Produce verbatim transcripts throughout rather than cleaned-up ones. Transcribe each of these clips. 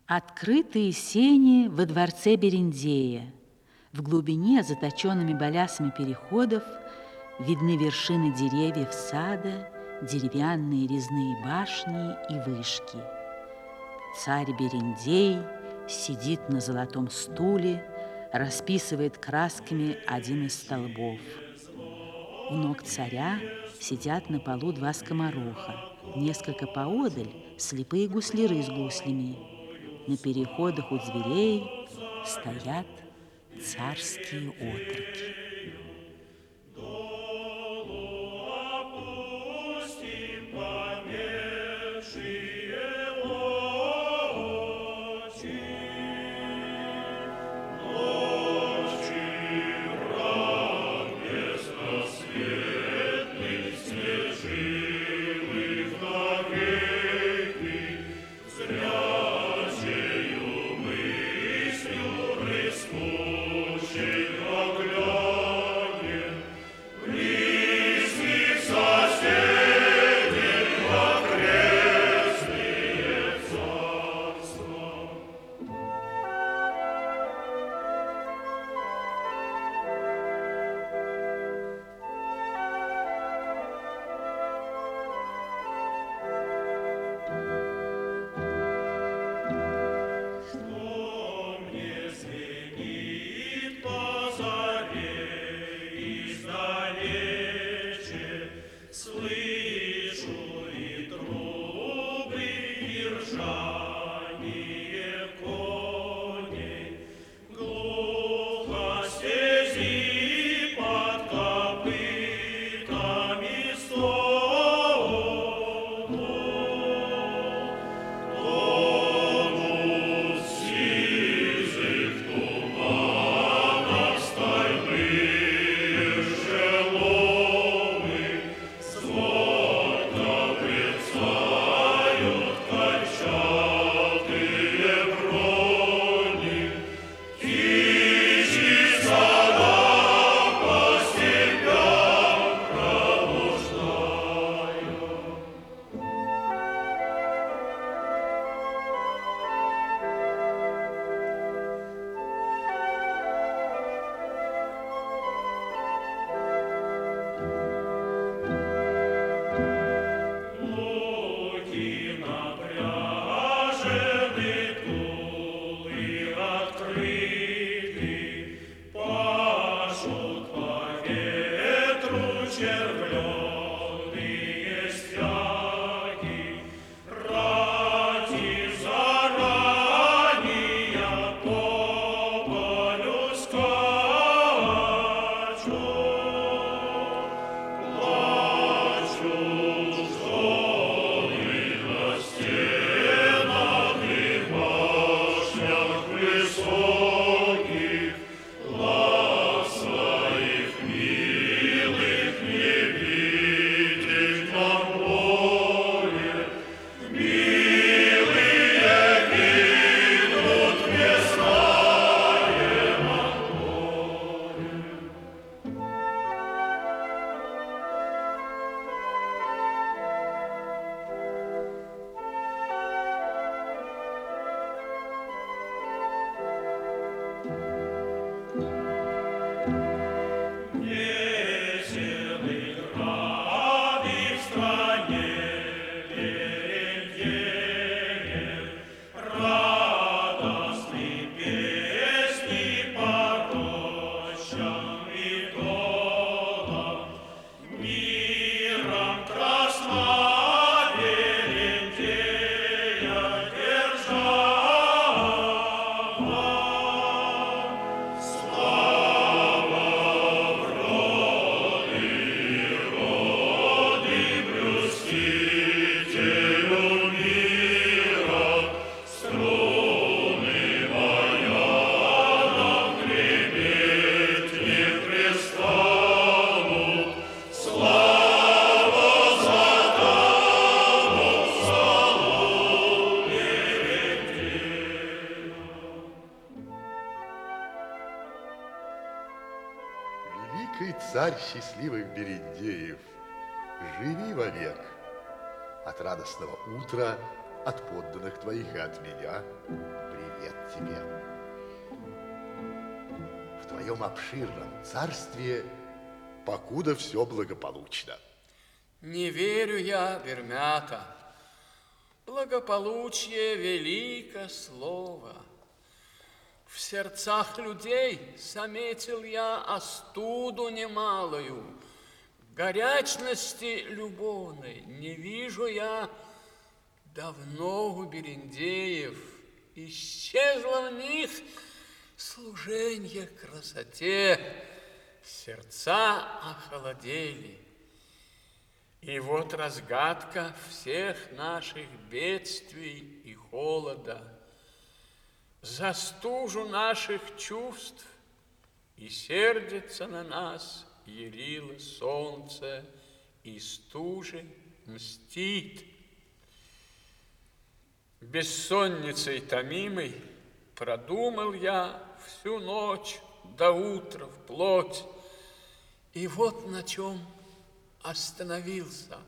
Открытые сени во дворце Берендея. В глубине, заточенными балясами переходов, видны вершины деревьев сада, деревянные резные башни и вышки. Царь Берендей сидит на золотом стуле, расписывает красками один из столбов. У ног царя сидят на полу два скомороха, несколько поодаль слепые гусляры с гуслями. На переходах у дверей стоят царские отроки. Великий царь счастливых Берендеев, живи вовек! От радостного утра от подданных твоих и от меня привет тебе. В твоем обширном царстве покуда все благополучно. Не верю я, Бермята. Благополучие — великое слово. В сердцах людей заметил я остуду немалую. Горячности любовной не вижу я давно у берендеев. Исчезло в них служенье красоте, сердца охолодели. И вот разгадка всех наших бедствий и холода. За стужу наших чувств и сердится на нас ярило солнце, и стужи мстит. Бессонницей томимой продумал я всю ночь до утра вплоть, и вот на чем остановился.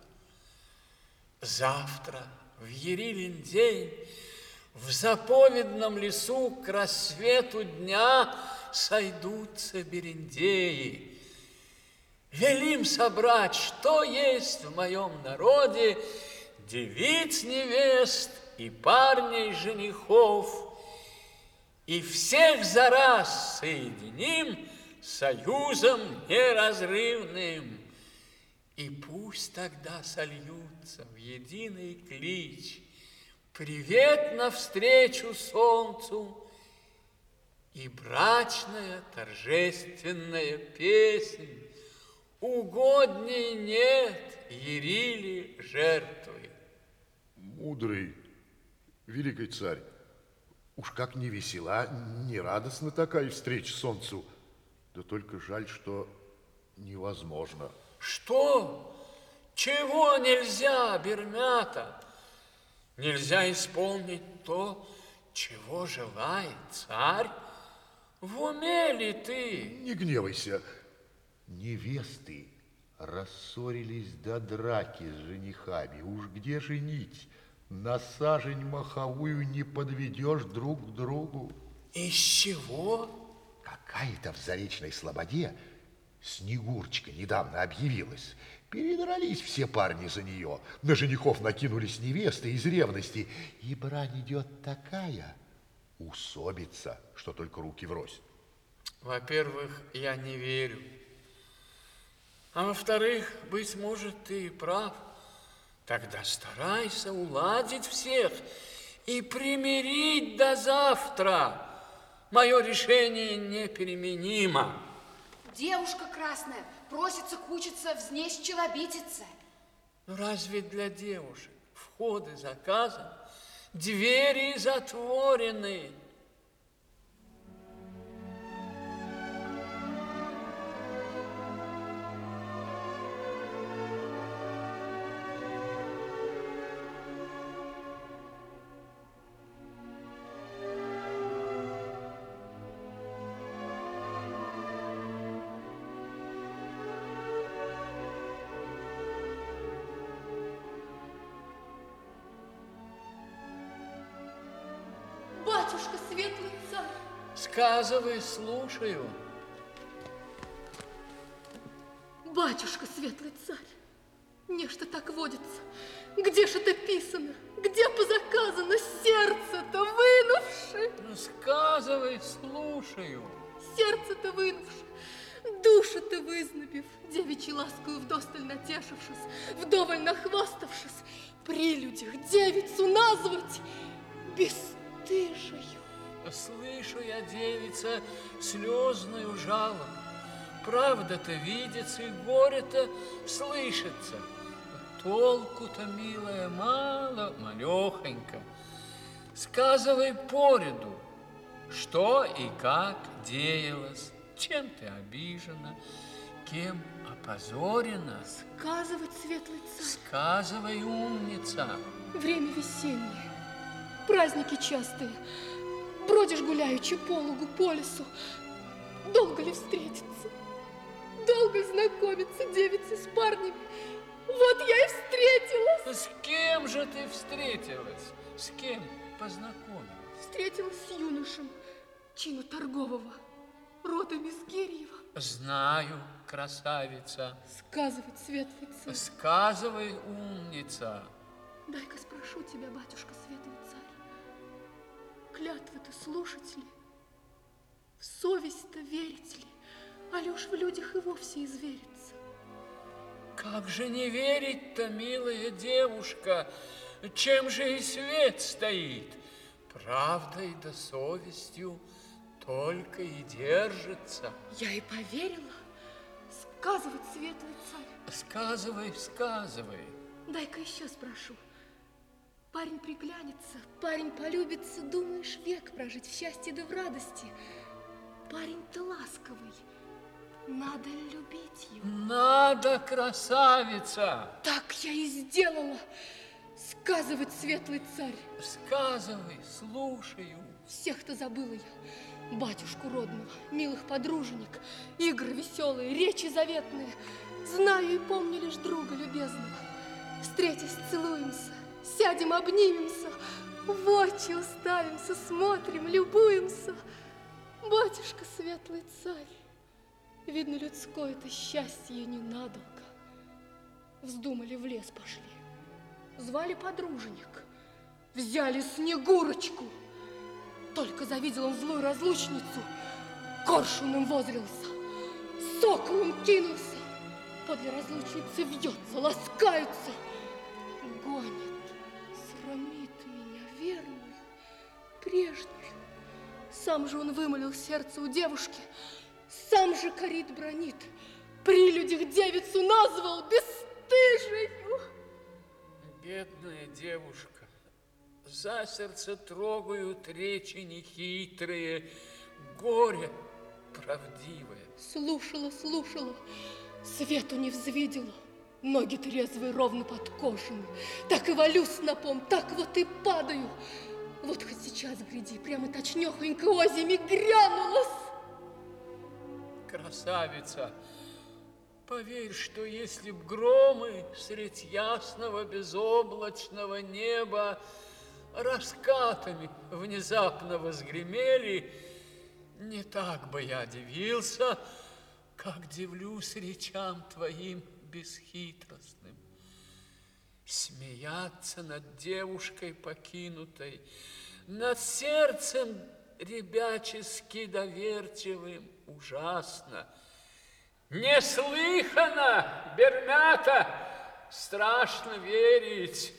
Завтра в Ярилин день в заповедном лесу к рассвету дня сойдутся берендеи. Велим собрать, что есть в моем народе, девиц невест и парней женихов, и всех за раз соединим союзом неразрывным. И пусть тогда сольются в единый клич привет навстречу солнцу и брачная торжественная песнь. Угодней нет Ярили жертвы. Мудрый, великий царь, уж как не весела, не радостна такая встреча солнцу, да только жаль, что невозможно. Что? Чего нельзя, Бермята? Нельзя исполнить то, чего желает царь? В уме ли ты? Не гневайся. Невесты рассорились до драки с женихами. Уж где женить? На сажень маховую не подведешь друг к другу. Из чего? Какая-то в Заречной слободе Снегурочка недавно объявилась. Передрались все парни за нее. На женихов накинулись невесты из ревности. И брань идет такая, усобица, что только руки врозь. Во-первых, я не верю. А во-вторых, быть может, ты и прав. Тогда старайся уладить всех и примирить до завтра. Мое решение непеременимо. Девушка красная просится кучиться взнесь челобитице. Но разве для девушек входы заказаны, двери затворены? Батюшка, светлый царь. Сказывай, слушаю. Батюшка, светлый царь, нечто так водится. Где ж это писано? Где позаказано сердце-то вынувши? Ну, сказывай, слушаю. Сердце-то вынувши, душу-то вызнобив, девичьей ласкою вдосталь натешившись, вдоволь нахваставшись, при людях девицу назвать бесстыжею. Слышу я, девица, слезную жалобу. Правда-то видится, и горе-то слышится. Толку-то, милая, мало, малехонько. Сказывай поряду, что и как деялось, чем ты обижена, кем опозорена. Сказывать, светлый царь. Сказывай, умница. Время весеннее, праздники частые. Бродишь гуляючи по лугу, по лесу. Долго ли встретиться? Долго ли знакомиться девицы с парнями? Вот я и встретилась. С кем же ты встретилась? С кем познакомилась? Встретилась с юношем чину торгового, рода Мизгирьева. Знаю, красавица. Сказывать, светлый царь. Сказывай, умница. Дай-ка спрошу тебя, батюшка, светлый царь, клятвы-то слушать ли? В совесть-то верить ли? А ли уж в людях и вовсе извериться? Как же не верить-то, милая девушка, чем же и свет стоит? Правдой да совестью только и держится. Я и поверила. Сказывать, светлый царь. Сказывай, сказывай. Дай-ка еще спрошу. Парень приглянется, парень полюбится, думаешь, век прожить в счастье да в радости. Парень-то ласковый, надо любить его. Надо, красавица. Так я и сделала. Сказывать, светлый царь. Сказывай, слушаю. Всех-то забыла я, батюшку родного, милых подруженек, игры веселые, речи заветные. Знаю и помню лишь друга любезного. Встретясь, целуемся, сядем, обнимемся, в очи уставимся, смотрим, любуемся. Батюшка, светлый царь, видно, людское-то счастье ненадолго. Вздумали, в лес пошли, звали подруженек, взяли Снегурочку. Только завидел он злую разлучницу, коршуном возлился, соколом кинулся, подле разлучницы вьется, ласкаются, гонит, срамит меня верную, прежнюю. Сам же он вымолил сердце у девушки, сам же корит бранит, при людях девицу назвал бесстыжею. Бедная девушка, за сердце трогают речи нехитрые, горе правдивое. Слушала, слушала, свету не взвидела, ноги трезвые, ровно подкошены. Так и валю снопом, так вот и падаю. Вот хоть сейчас, гляди, прямо точнёхонько озими грянулась. Красавица, поверь, что если б громы средь ясного безоблачного неба раскатами внезапно возгремели, не так бы я дивился, как дивлюсь речам твоим бесхитростным. Смеяться над девушкой покинутой, над сердцем ребячески доверчивым ужасно. Неслыханно, Бермята, страшно верить.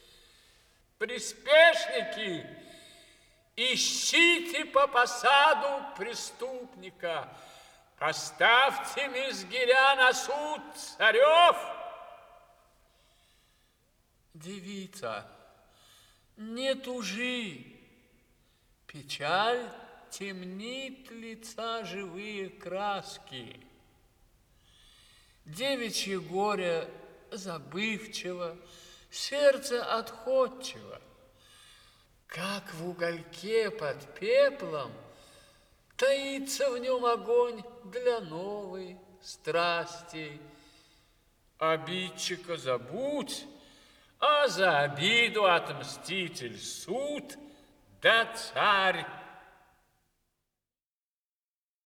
Приспешники, ищите по посаду преступника, поставьте Мизгиря на суд царев. Девица, не тужи, печаль темнит лица живые краски. Девичье горе забывчиво, сердце отходчиво. Как в угольке под пеплом таится в нем огонь для новой страсти. Обидчика забудь, а за обиду отмститель суд, да царь